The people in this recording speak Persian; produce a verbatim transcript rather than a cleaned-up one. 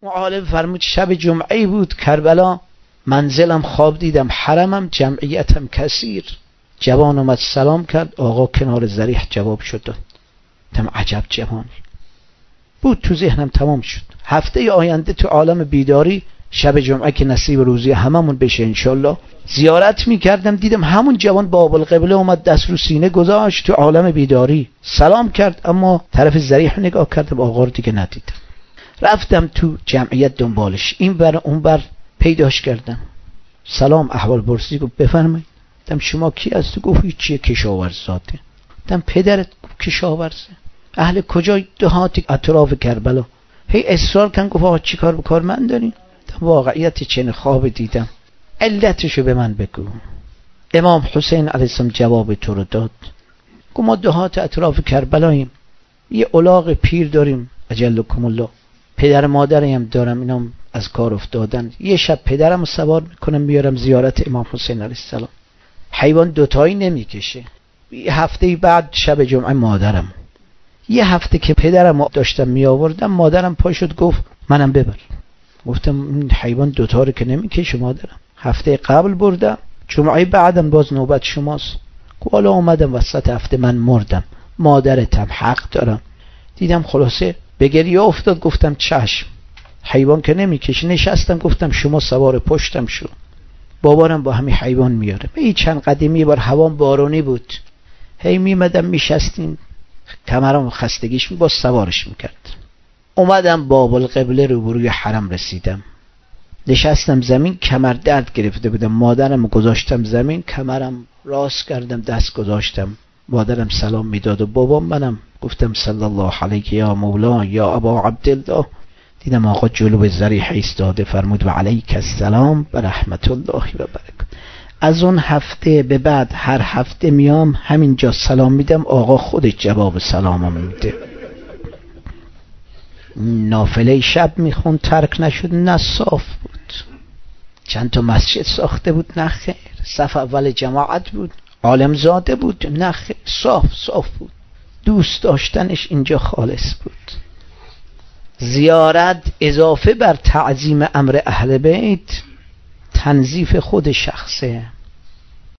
اون عالم فرمود شب جمعه بود کربلا، منزلم خواب دیدم، حرمم جمعیتم کثیر. جوان اومد سلام کرد، آقا کنار ذریح جواب شد داد. تم عجب جوان بود، تو ذهنم تمام شد. هفته آینده تو عالم بیداری شب جمعه که نصیب روزی هممون بشه انشالله زیارت میکردم، دیدم همون جوان باب القبله اومد دست رو سینه گذاشت تو عالم بیداری سلام کرد، اما طرف ذریح نگاه کردم آقا رو دیگه ندیدم. رفتم تو جمعیت دنبالش، این بر اون بر پیداش کردم، سلام احوال پرسی، گفت بفرمایید. گفتم شما کی هستی؟ گفت چیه کشاورز زاده. گفتم پدرت؟ گفت کشاورزه. اهل کجای؟ دهات اطراف کربلا. هی اصرار کن، گفت آقا چی کار به کار من دارین؟ واقعیت چنین خواب دیدم، علتشو به من بگو. امام حسین علیه السلام جواب تو رو داد. گفت ما دهات اطراف کربلاییم، یه الاغ پیر داریم اجلکم الله، پدر مادرم هم دارم، اینام از کار افتادن. یه شب پدرم رو سوار میکنم بیارم زیارت امام حسین علیه السلام. حیوان دوتایی نمیکشه. یه هفته بعد شب جمعه مادرم، یه هفته که پدرم داشتم می آوردم مادرم پا شد گفت منم ببر. گفتم این حیوان دوتا رو که نمیکشه مادرم. هفته قبل بردم، جمعه بعدم باز نوبت شماست. حالا اومدم وسط هفته من مردم، مادرتم حق دارم. دیدم خلاصه به گریه افتاد، گفتم چشم، حیوان که نمیکشه. نشستم گفتم شما سوار پشتم شو، بابارم با همین حیوان میاره. این چند قدمی بار هوام بارونی بود، هی میمدم میشستیم، کمرم خستگیش می باز سوارش میکرد. اومدم باب القبله روبروی حرم رسیدم، نشستم زمین، کمر درد گرفته بودم، مادرم گذاشتم زمین، کمرم راست کردم دست گذاشتم، مادرم سلام میداد و بابام منم گفتم صلی الله علیک یا مولا یا ابا عبدالله. دیدم آقا جلو ذریح ایستاده، فرمود و علیک السلام و رحمت الله و برکاته. از اون هفته به بعد هر هفته میام همینجا سلام میدم، آقا خودش جواب سلامم میده. نافله شب میخون ترک نشد، نه صاف بود. چند تا مسجد ساخته بود، نه خیر. صف اول جماعت بود، عالم زاده بود، نه خیر. صاف صاف بود. دوست داشتنش اینجا خالص بود. زیارت اضافه بر تعظیم امر اهل بیت تنظیف خود شخصه.